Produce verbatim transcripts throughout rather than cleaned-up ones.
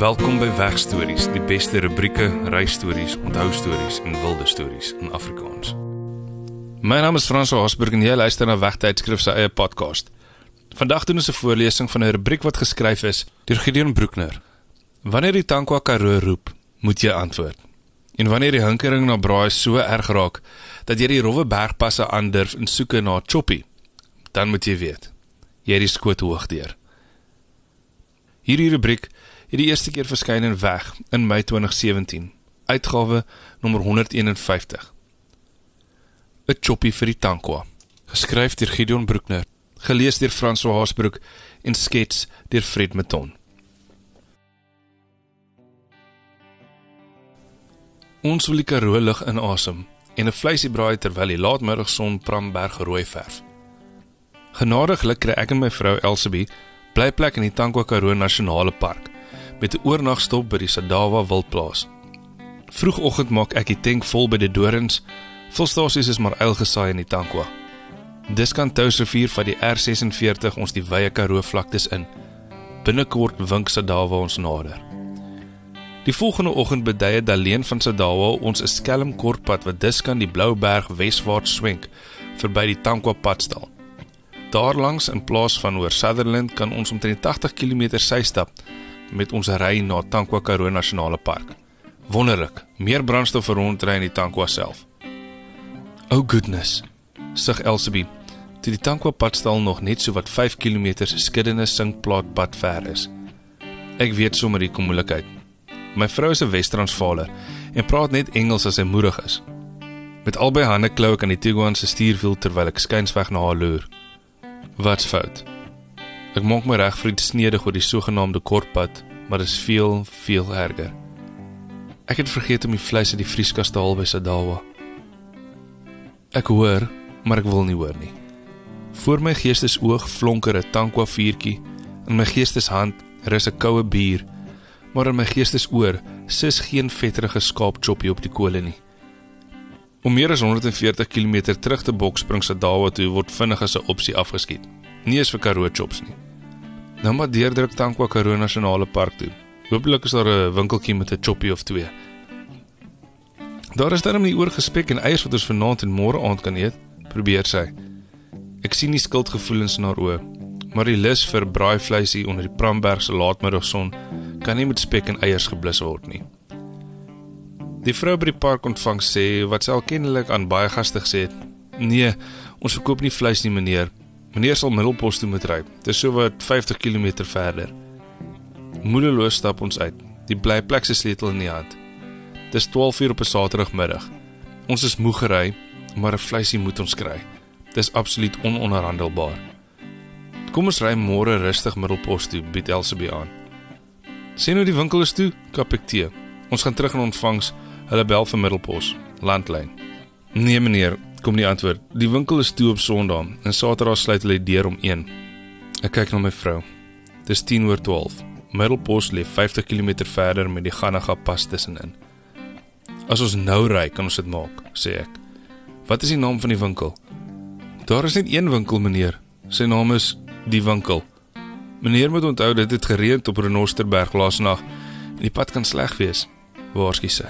Welkom by Wegstories, die beste rubrieke, reisstories, onthoustories en wilde stories in Afrikaans. My naam is Frans Haasburg en jy luister na Wegtydskrif se eie podcast. Vandag doen ons 'n voorlesing van 'n rubriek wat geskryf is deur Gideon Broekner. Wanneer die Tankwa Karoo roep, moet jy antwoord. En wanneer die hinkering na braai so erg raak, dat jy die rowwe bergpasse aandurf en soeke na choppie, dan moet jy weet, jy het die skoot hoog deur. Hierdie rubriek het die eerste keer verskyn in Weg in Mei twintig sewentien, uitgawe nommer honderd eenenvyftig. 'n Choppie vir die Tankwa, geskryf deur Gideon Broekner, gelees deur Frans Haasbroek en skets deur Fred Meton. Ons wil die Karoo lug inasem en 'n vleisie braai terwyl die laatmiddagson Pramberg rooi verf. Genadiglik kry ek en my vrou Elsabie blyplek in die Tankwa Karoo Nasionale Park met 'n oornagstop by die Sadawa Wildplaas. Vroegoggend maak ek die tank vol by die dorings, volstasies is maar uilgesaai in die Tankwa. Diskantous rivier van die R vysesenveertig ons die wye Karoo vlaktes in. Binnekort wink Sadawa ons nader. Die volgende oggend bedui Daleen van Sadawa ons 'n skelm kortpad wat Diskant die Blouberg weswaarts swenk verby die Tankwa padstal. Daarlangs in plaas van oor Sutherland kan ons omtrent tagtig kilometer sy stap met ons ry na Tankwa Karoo Nasionale Park. Wonderlik, meer brandstof vir rondry in die Tankwa self. Oh goodness, sug Elsabie, toe die Tankwa padstal nog net so wat vyf kilometer skiddende sinkplaatpad ver is. Ek weet sommer die moeilikheid. My vrou is 'n Wes-Transvaaler en praat net Engels as sy moedig is. Met albei hande klou ek aan die Tiguan se stuurwiel terwyl ek skuinsweg na haar loer. Wat's fout? Ek maak my reg vriendsnedig oor die sogenaamde kortpad, maar dit is veel, veel erger. Ek het vergeet om die vleis uit die vrieskas te haal by Sadawa. Ek hoor, maar ek wil nie hoor nie. Voor my geestesoog flonker 'n Tankwa vuurtjie, in my geesteshand rus 'n koue bier, maar in my geestesoor sis geen vetterige skaapchoppie op die kole nie. Om meer as honderd veertig kilometer terug te bokspring Sadawa toe word vinnig as 'n opsie afgeskiet. Nie eens vir Karoo chops nie. Nou maar deurdruk Tankwa Karoo Nasionale Park toe. Hoopelik is daar 'n winkeltjie met 'n choppie of twee. Daar is daarom nie oorgespek en eiers wat ons vanaand en môre aand kan eet, probeer sy. Ek sien die skuldgevoelens in haar oë, maar die lus vir braaivleisie onder die Pramberg se laatmiddagson kan nie met spek en eiers geblus word nie. Die vrou by die park ontvang sê, wat sy al kennelik aan baie gaste gesê het, nee, ons verkoop nie vleis nie meneer, meneer sal Middelpos toe moet ry, dit is so wat vyftig kilometer verder. Moedeloos stap ons uit, die blyplek se sleutel in die hand. Dit is twaalf uur op 'n Saterdagmiddag. Ons is moeg gery, maar 'n vleisie moet ons kry. Dit is absoluut ononderhandelbaar. Kom ons ry môre rustig Middelpos toe, bied Elsabie aan. Sê nou die winkel is toe, kap ek tee. Ons gaan terug in ontvangs, hulle bel vir Middelpos, landlyn. Nee meneer, kom die antwoord, die winkel is toe op Sondag, en Saterdag sluit hulle die deur om een. Ek kyk na my vrou. Dit is tien oor twaalf. Middelpos lê vyftig kilometer verder met die Ganaga pas tussenin. As ons nou ry, kan ons dit maak, sê ek. Wat is die naam van die winkel? Daar is net een winkel, meneer. Sy naam is Die Winkel. Meneer moet onthou, dit het gereend op Renosterberg laasnag, en die pad kan sleg wees, waarsku sy.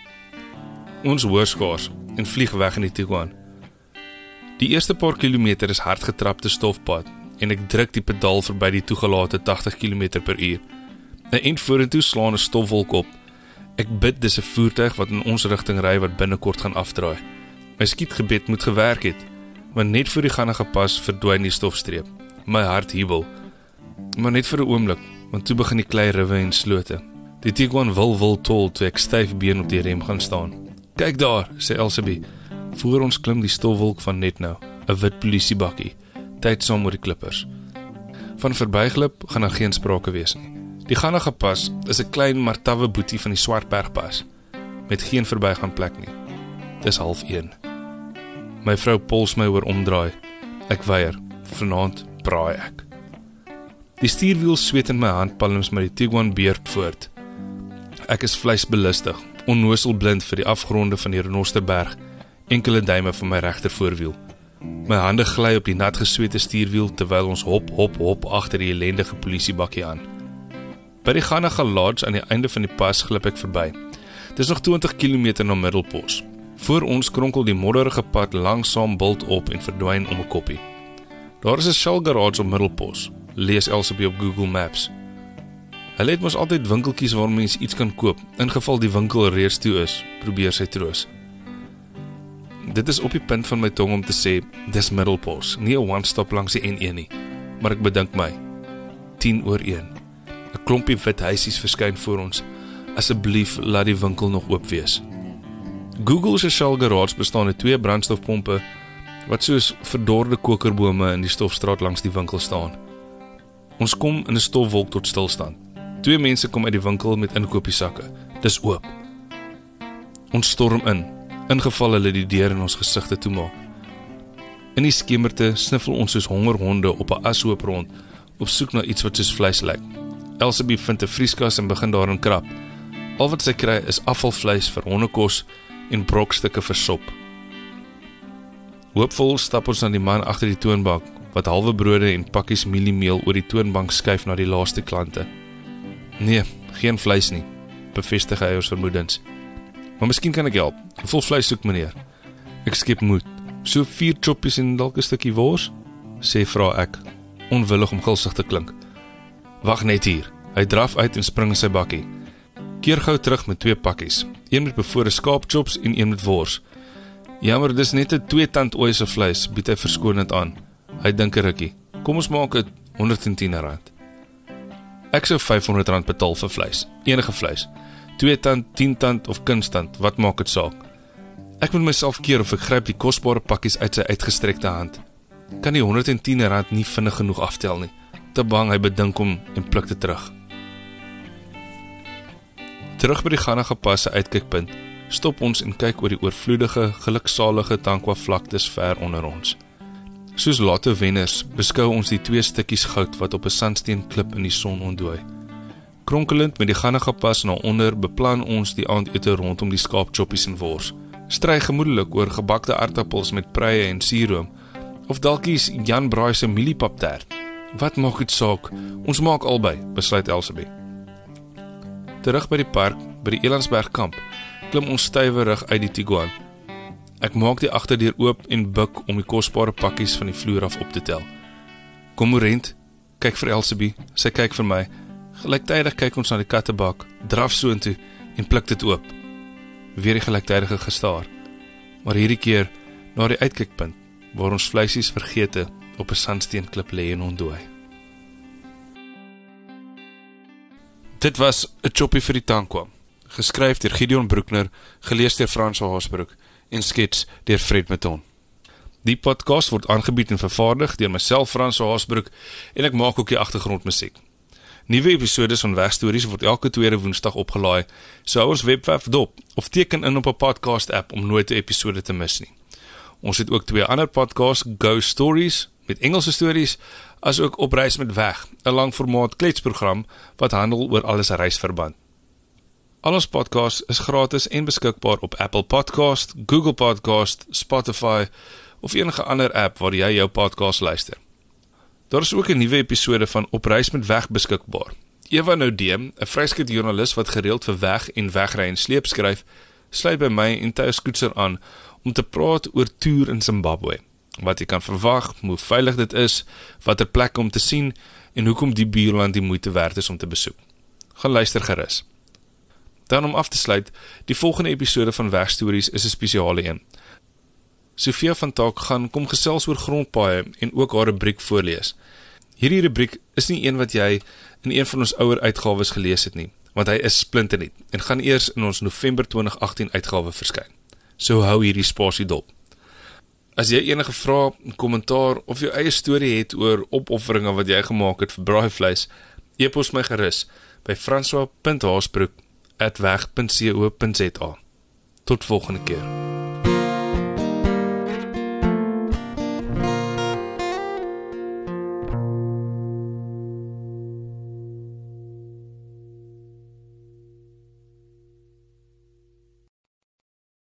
Ons hoor skaars, en vlieg weg in die Tiguan. Die eerste paar kilometer is hardgetrapte stofpad, en ek druk die pedaal verby die toegelate tagtig kilometer per uur. 'n Eind vorentoe slaan 'n stofwolk op. Ek bid dis 'n voertuig wat in ons rigting ry wat binnekort gaan afdraai. My skietgebed moet gewerk het, want net voor die Ganaga pas verdwyn die stofstreep. My hart hiebel. Maar net vir 'n oomblik, want toe begin die klei riwe en slote. Die Tiguan wil wil tol toe ek styf been op die rem gaan staan. Kyk daar, sê Elsabie. Voor ons klim die stofwolk van net nou, 'n wit polisiebakkie, tydsaam oor die klippers. Van verbyglip gaan daar geen sprake wees nie. Die Ganaga pas is 'n klein maar tawwe boetie van die Swartbergpas, met geen verbygaan plek nie. Dis half een. My vrou pols my oor omdraai. Ek weier, vanaand braai ek. Die stuurwiel sweet in my handpalms met die Tiguan beerd voort. Ek is vleisbelustig, onnoosel blind vir die afgronde van die Renosterberg, enkele duime van my regter voorwiel. My hande gly op die nat gesweete stuurwiel terwyl ons hop, hop, hop agter die ellendige polisiebakkie aan. By die Ghanagha Lodge aan die einde van die pas glip ek verby. Dit is nog twintig kilometer na Middelpos. Voor ons kronkel die modderige pad langsaam bult op en verdwyn om 'n koppie. Daar is 'n Shell garage op Middelpos, lees Elsabie op Google Maps. Hulle het mos altyd winkeltjies waar mens iets kan koop, in geval die winkel reeds toe is, probeer sy troos. Dit is op die punt van my tong om te sê, dis Middelpos, nie 'n one-stop langs die N een nie, maar ek bedink my, tien oor een. 'n Klompie wit huisies verskyn voor ons, asseblief laat die winkel nog oop wees. Google se Shell garage bestaan uit twee brandstofpompe, wat soos verdorde kokerbome in die stofstraat langs die winkel staan. Ons kom in 'n stofwolk tot stilstand. Twee mense kom uit die winkel met inkopiesakke. Dis oop. Ons storm in, ingeval hulle die deur in ons gesigte toemaak. In die skemerte sniffel ons soos hongerhonde op 'n ashoop rond, op soek na iets wat soos vleis lyk. Elsabie vind 'n vrieskas en begin daarin krap. Al wat sy kry is afvalvleis vir hondekos en brokstukke vir sop. Hoopvol stap ons na die man agter die toonbank, wat halwe brode en pakkies mieliemeel oor die toonbank skuif na die laaste klante. Nee, geen vleis nie, bevestig hy ons vermoedens. Maar miskien kan ek help, vol vleis soek meneer. Ek skep moed, so vier choppies en dalk 'n stukkie wors? Sê vra ek, onwillig om gulsig te klink. Wag net hier, hy draf uit en spring in sy bakkie. Keer gou terug met twee pakkies, een met bevore skaapchops en een met wors. Jammer, dis net 'n twee tand ooi se vleis, bied hy verskonend aan. Hy dink 'n rukkie, kom ons maak dit honderd en tien rand. Ek sou vyfhonderd rand betaal vir vleis, enige vleis. Twee tand, tien tand of kunstand, wat maak dit saak? Ek moet myself keer of ek gryp die kosbare pakkies uit sy uitgestrekte hand. Kan die honderd en tien rand nie vinnig genoeg aftel nie. Te bang, hy bedink hom en pluk dit terug. Terug by die Ghanagha Pas se uitkykpunt, stop ons en kyk oor die oorvloedige, geluksalige Tankwa vlaktes ver onder ons. Soos late wenners beskou ons die twee stukkies goud wat op 'n sandsteen klip in die son ontdooi. Kronkelend met die Ghanagha Pas na onder beplan ons die aandete rondom die skaapchoppies en wors. Stry gemoedelik oor gebakte aardappels met pruie en suuroom, of dalkies Jan Braai se mieliepaptert. Wat maak dit saak? Ons maak albei, besluit Elsabie. Terug by die park, by die Elandsberg kamp, klim ons stywerig uit die Tiguan. Ek maak die agterdeur oop en buk om die kosbare pakkies van die vloer af op te tel. Kom Morent, kyk vir Elsabie, sy kyk vir my. Gelyktydig kyk ons na die kattebak, draf soontoe en pluk dit oop. Weer die gelyktydige gestaar. Maar hierdie keer na die uitkykpunt, waar ons vleisies vergete op 'n sandsteenklip lê en ontdooi. Dit was 'n choppie vir die Tankwa, geskryf deur Gideon Broekner, gelees deur Frans Haasbroek en skets deur Fred Meton. Die podcast word aangebied en vervaardig deur myself, Frans Haasbroek, en ek maak ook die agtergrondmusiek. Nuwe episodes van Wegstories word elke tweede woensdag opgelaai, so hou ons webwerf dop of teken in op 'n podcast app om nooit 'n episode te mis nie. Ons het ook twee ander podcasts, Go Stories met Engelse stories, as ook Op Reis met Weg, 'n langformaat kletsprogram wat handel oor alles reisverband. Al ons podcasts is gratis en beskikbaar op Apple Podcast, Google Podcast, Spotify of enige ander app waar jy jou podcast luister. Daar is ook 'n nuwe episode van Op Reis met Weg beskikbaar. Eva Noudeem, 'n vryskut joernalis wat gereeld vir Weg en Wegry en sleep skryf, sluit by my en Thys Koetser aan om te praat oor toer in Zimbabwe. Wat jy kan verwag, hoe veilig dit is, watter plekke om te sien en hoekom die buurland die moeite werd is om te besoek. Gaan luister gerus. Dan om af te sluit, die volgende episode van Wegstories is 'n spesiale een. Sofia van Taak gaan kom gesels oor grondpaaie en ook haar rubriek voorlees. Hierdie rubriek is nie een wat jy in een van ons ouer uitgawes gelees het nie, want hy is splinternuut en gaan eers in ons November twintig agttien uitgawe verskyn. So hou hierdie spasie dop. As jy enige vrae, kommentaar of jou eie storie het oor opofferinge wat jy gemaak het vir braaivleis, e-pos my gerus by francois punt haasbroek at weg punt co punt za. Tot volgende keer.